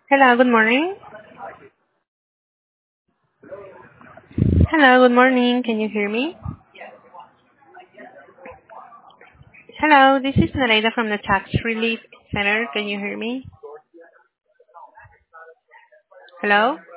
Hello, good morning. Hello, good morning. Can you hear me? Hello, this is Nareda from the Tax Relief Center. Can you hear me? Hello?